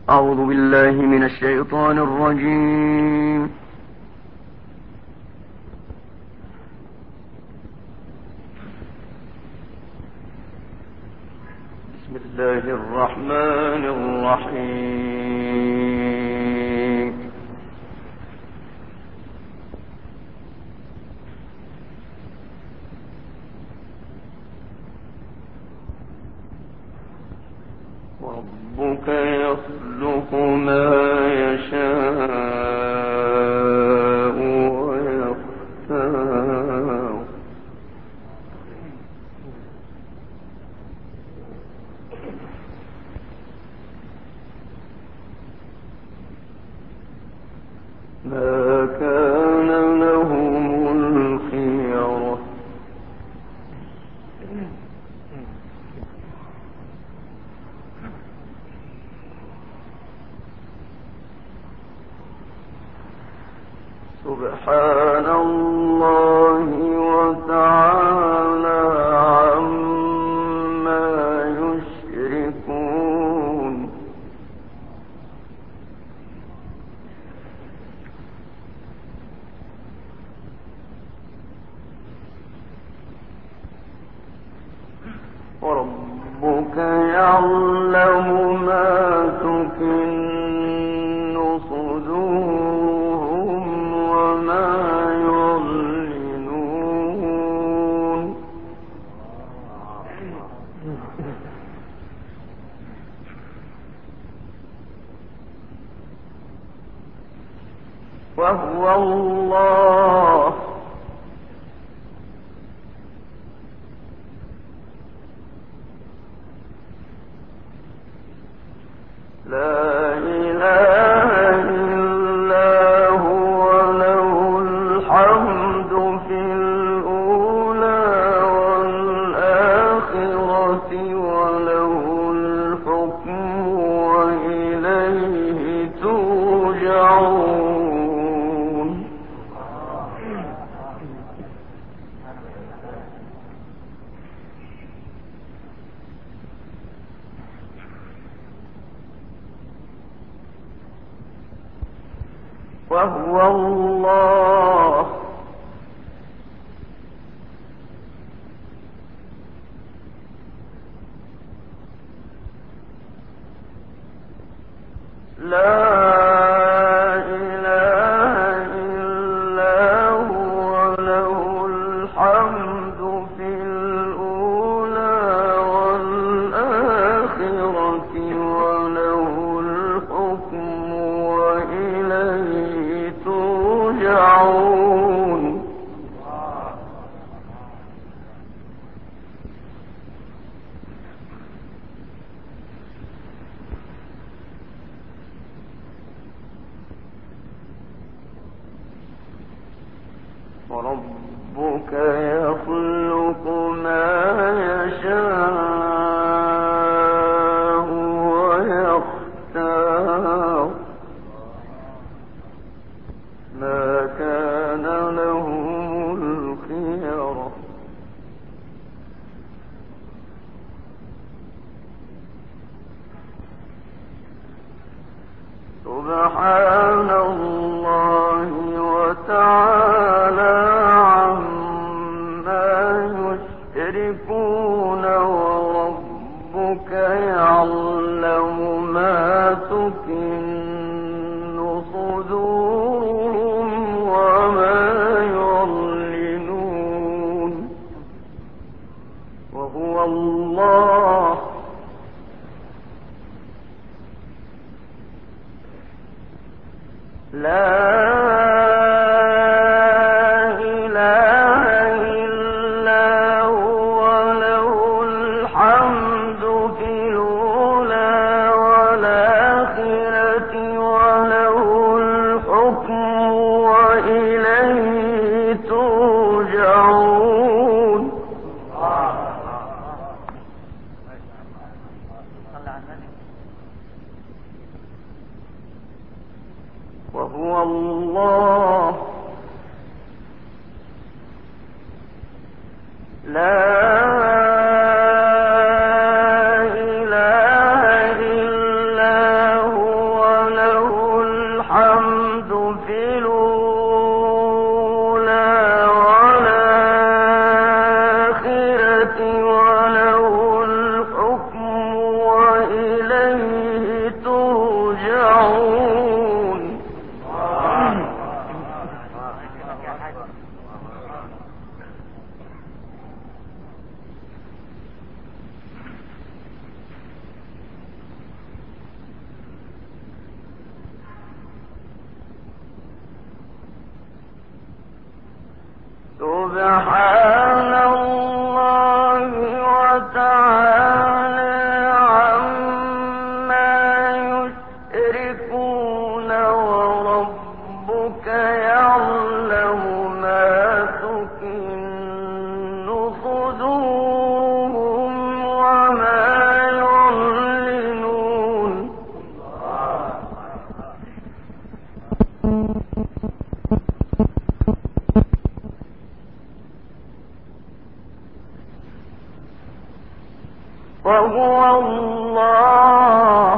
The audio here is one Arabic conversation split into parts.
أعوذ بالله من الشيطان الرجيم. بسم الله الرحمن الرحيم. ربك يخلق ما يشاء ويختار ما كان لهم الخيرة سبحان الله وتعالى عما يشركون. وربك يعلم ما تكن صدورهم وما يعلنون. وهو الله لا إله إلا هو له الحمد في الأولى والآخرة وله الحكم وإليه ترجعون. وهو الله لا إله إلا هو له الحمد في الأولى والآخرة وله الحكم وإليه ترجعون. وربك يخلق ما يشاء ويختار ما كان لهم الخيرة سبحان الله وتعالى عما يشركون. وربك يعلم ما تكن صدورهم وما يعلنون. وهو الله لا إله إلا هو له الحمد في الأولى والآخرة وله الحكم وإليه ترجعون. وهو الله لا إله إلا هو سبحان الله وتعالى عما يشركون وربك يعلم ما تكن صدورهم وما يعلنون وهو الله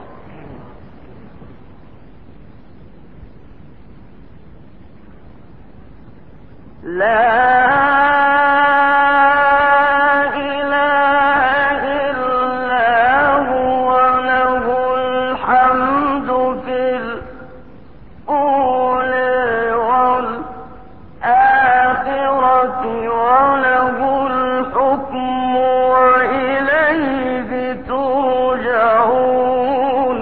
لا إله إلا هو له الحمد في الأولى والآخرة وله الحكم وإليه ترجعون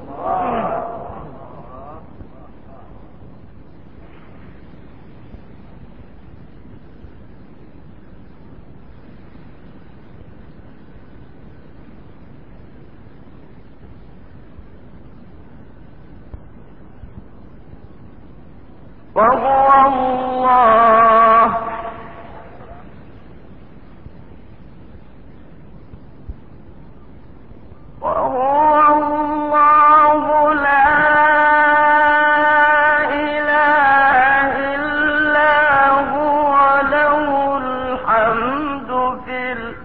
وهو الله لا إله إلا هو له الحمد في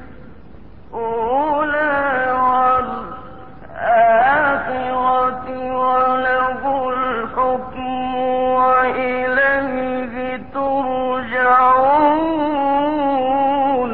الأولى والآخرة وله الحكم وإليه ترجعون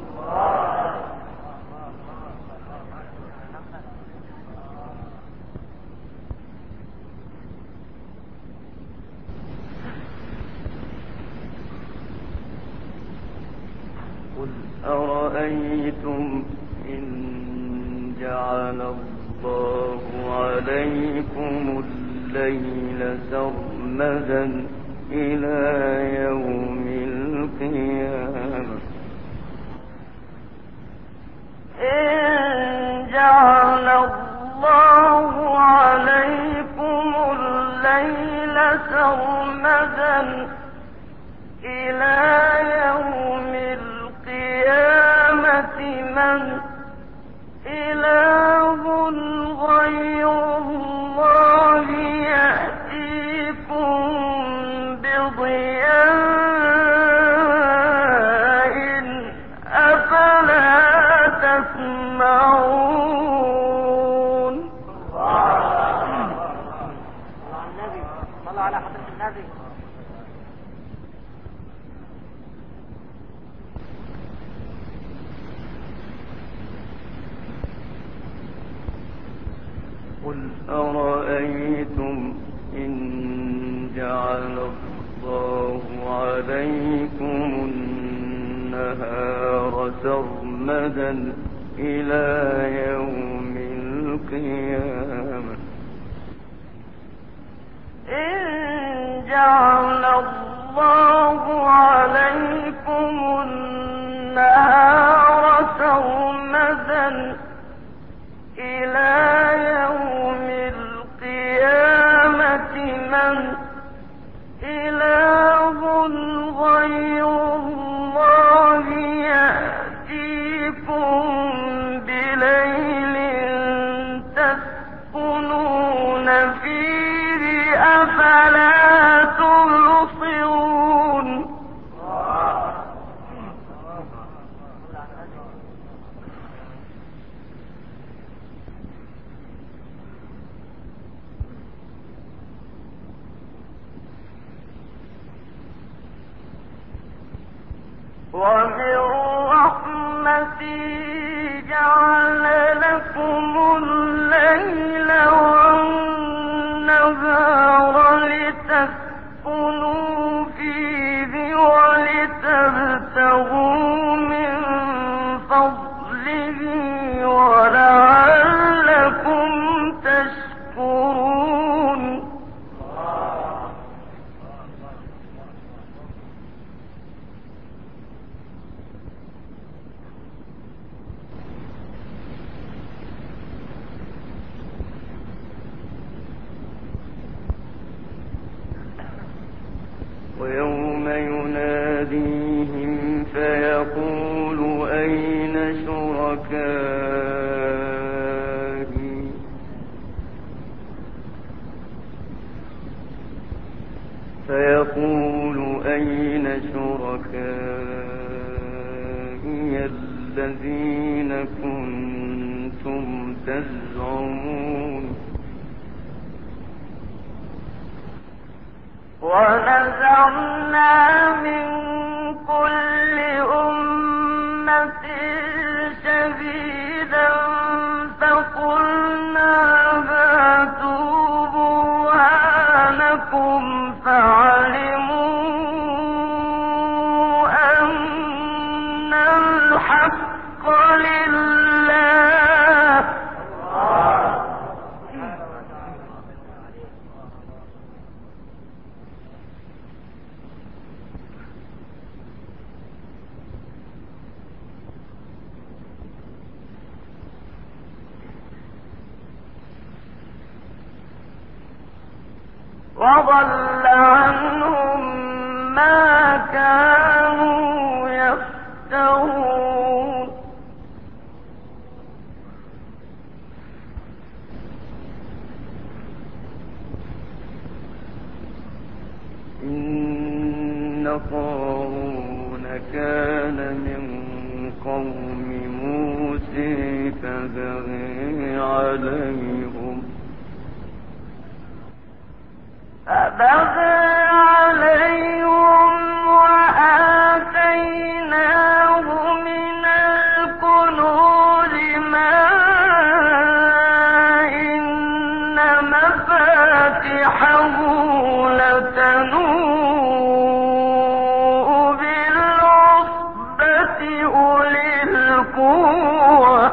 قل أرأيتم إن جعل الله عليكم الليل سرمدا إلى يوم القيامة إن جعل الله عليكم الليل سرمدا إلى يوم القيامة من إله غير الله يأتيكم بضياء أفلا تسمعون صلى على حضرة النبي. قل أرأيتم إن جعل الله عليكم النهار سرمدا إلى يوم القيامة إن جعل الله عليكم النهار سرمدا إلى يوم القيامة من إله غير الله يأتيكم بليل تسكنون فيه أفلا تبصرون ومن رحمته جعل لكم الليل والنهار لتسكنوا فيه ولتبتغوا من فضله ولعلكم تشكرون يناديهم فيقول أين شركائي الذين كنتم تزعمون ونزعنا من كل أمة شهيدا فقلنا هاتوا برهانكم فعلموا أن الحق لله وضل عنهم ما كانوا يفترون إن قارون كان من قوم موسى فبغي عليهم وآتيناه من الكنوز ما إن مفاتحه لتنوء بالعصبة أولي القوة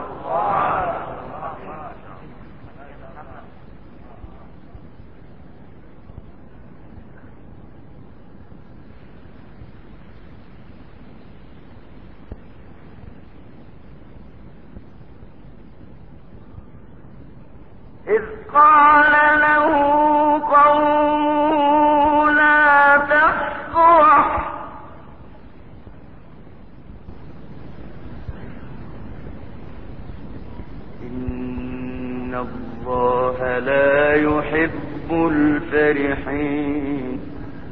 إذ قال له قومه لا تفرح إن الله لا يحب الفرحين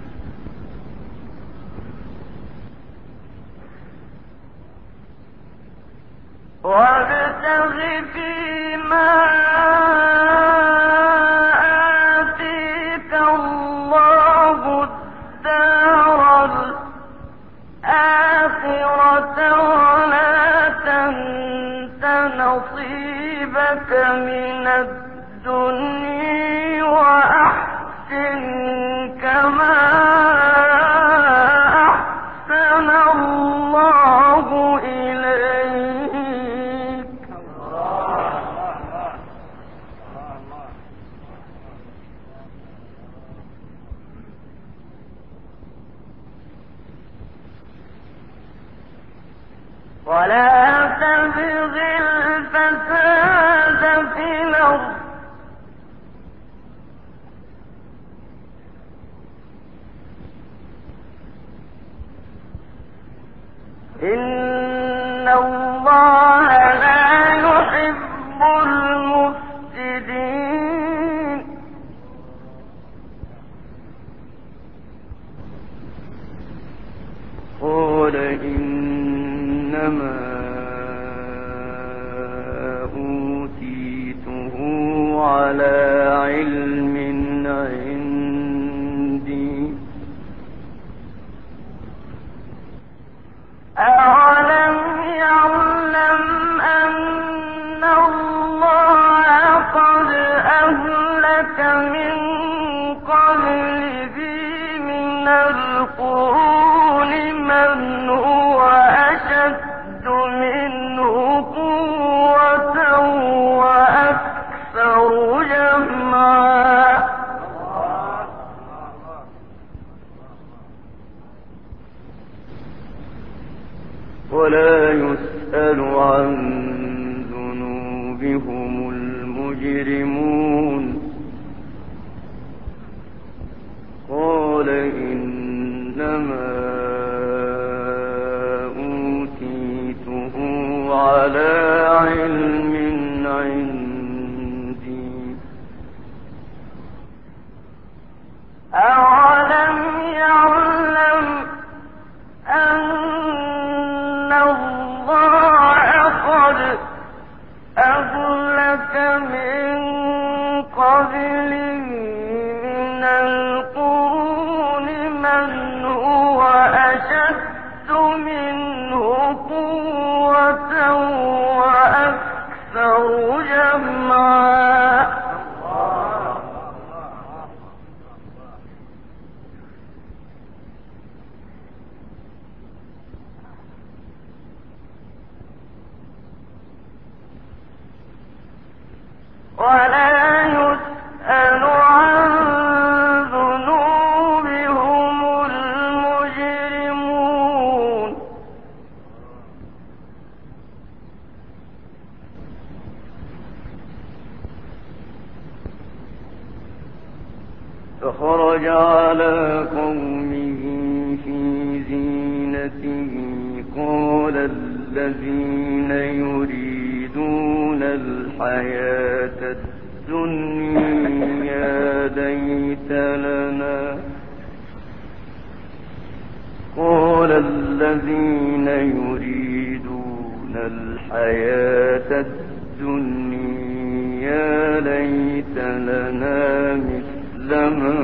وابتغ فيما نصيبك من الدنيا وأحسن كما أحسن الله إليك ولا تبغ الفساد في الأرض إن الله لا يحب المفسدين قال إنما أوتيته على علم عندي أولم يعلم أن الله قد أهلك من قبله من القرون من هو أشد منه قوة وأكثر جمعا ولا يسأل عن ذنوبهم المجرمون قال إن إنما أوتيته على علم عندي أولم يعلم أن الله قد أهلك من قبله من القرون من هو أشد منه قوة وأكثر جمعا ولا يسأل عن ذنوبهم المجرمون فخرج على قومه في زينته قال الذين يريدون الحياة الدنيا ليت لنا قال الذين يريدون الحياة الدنيا ليت لنا مثل ما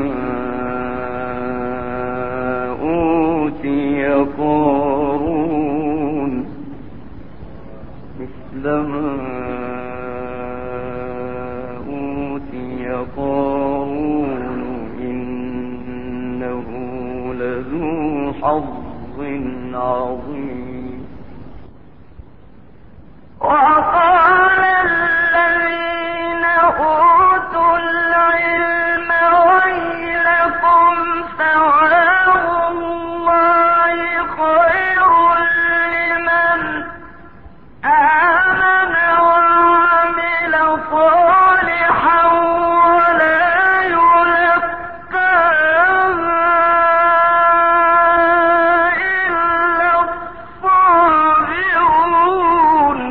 أوتي قارون مثل ما أوتي قارون إنه لذو حظ عظيم وقال الذين أوتوا العلم ويلكم ثواب الله خير لمن آمن وعمل صالحا ولا يلقاها إلا الصابرون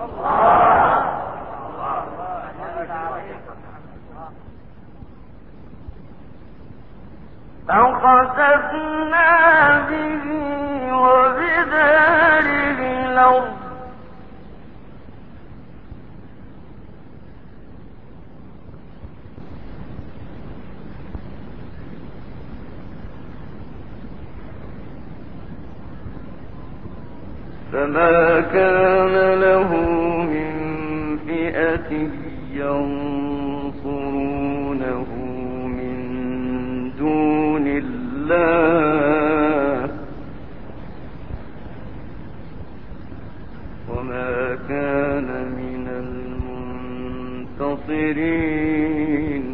فخسفنا به وبداره الأرض فما كان له من فئة ينصرونه من دون الله وما كان من المنتصرين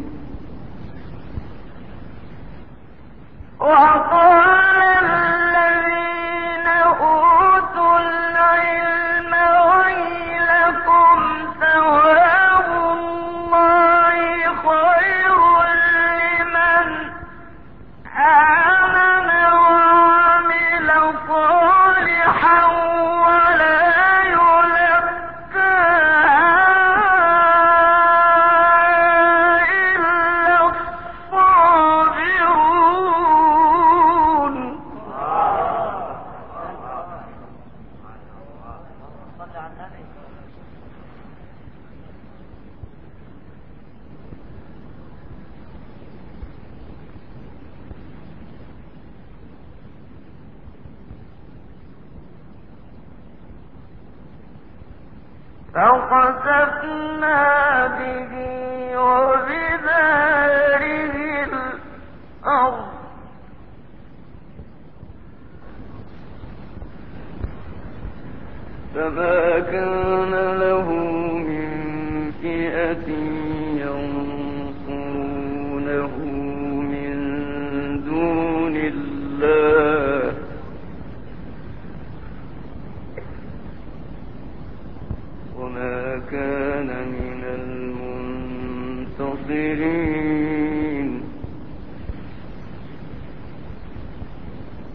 وقال الذين أوتوا العلم ويلكم ثواب الله خير لمن آمن وعمل صالحا ولا يلقاها إلا الصابرون فخسفنا به وبداره الأرض فما كان له من فئة ينصرونه من دون الله وما كان من المنتصرين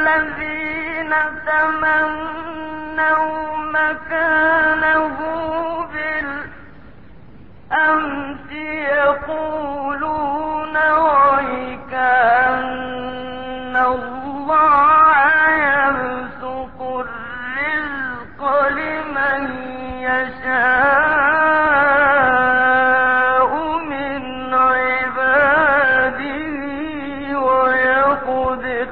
الذين تمنوا مكانه بالأمس يقولون ويك أن الله يبسط الرزق لمن يشاء من عباده ويقدر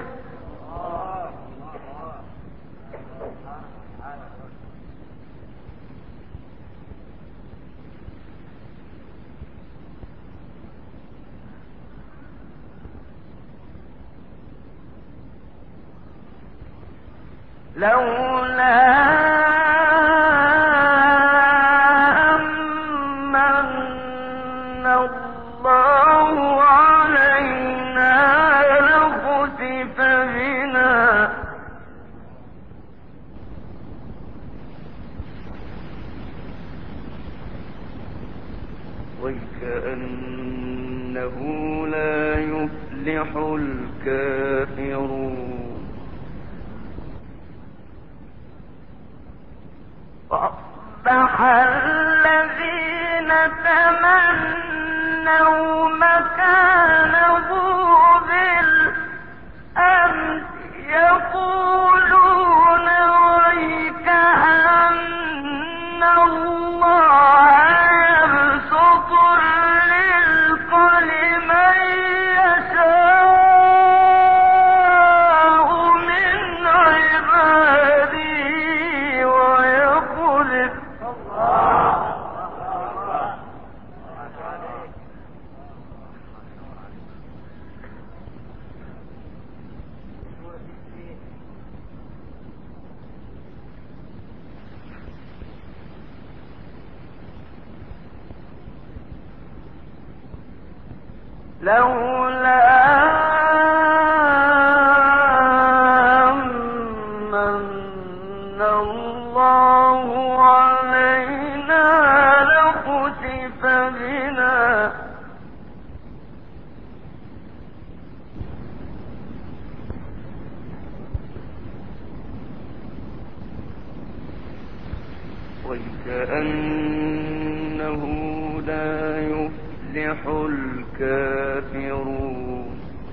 لولا أمن الله علينا لخسف بنا وكأنه لا يفلح الكافرون وأصبح الذين تمنوا مكانه بالأمس يقولون ويك أن الله يبسط الرزق لمن يشاء من عباده ويقدر لولا أمن الله علينا لخسف بنا وكأنه لا يفلح الكافرون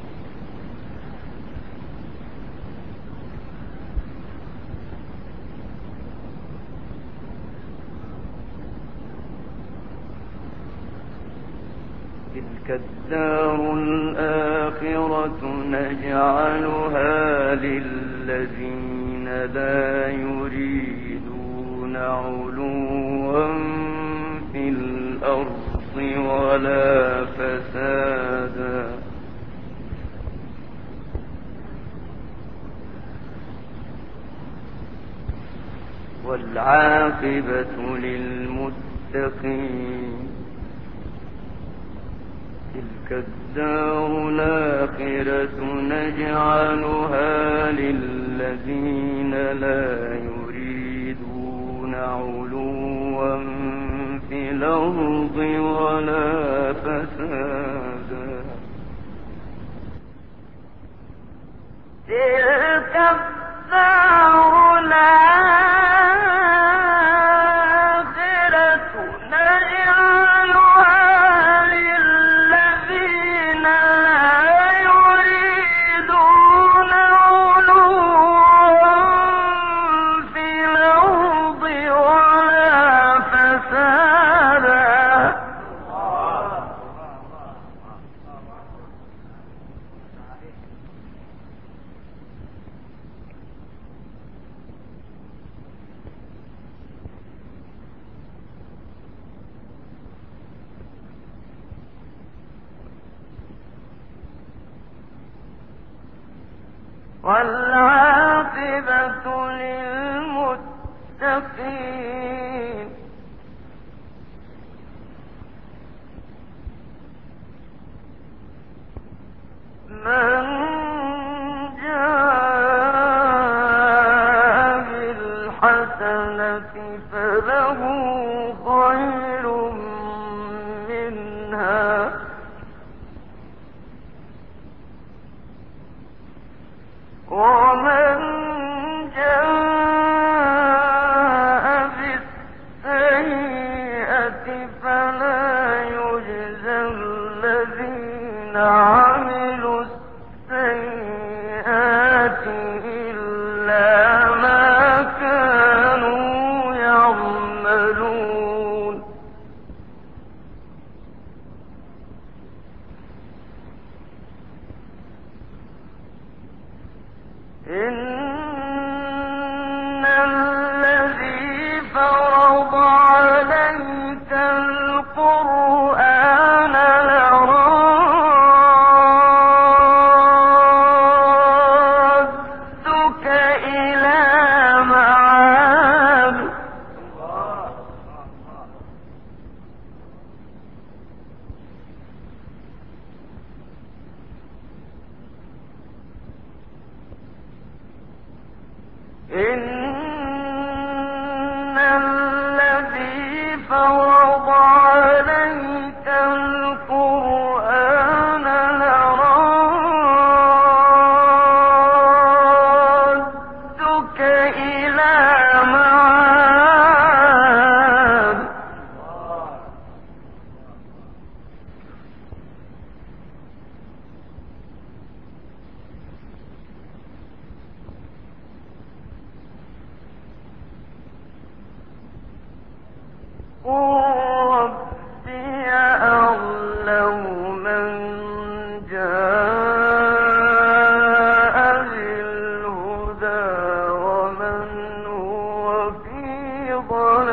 تلك الدار الآخرة نجعلها للذين لا يريدون علوا في الأرض ولا فسادا والعاقبة للمتقين تلك الدار الآخرة نجعلها للذين لا يريدون علوا في الأرض ولا فسادا تلك الدار الآخرة نجعلها للذين لا يريدون علوا في الأرض ولا فسادا والعاقبة للمتقين من جاء بالحسنة فله خير منها ومن ضلال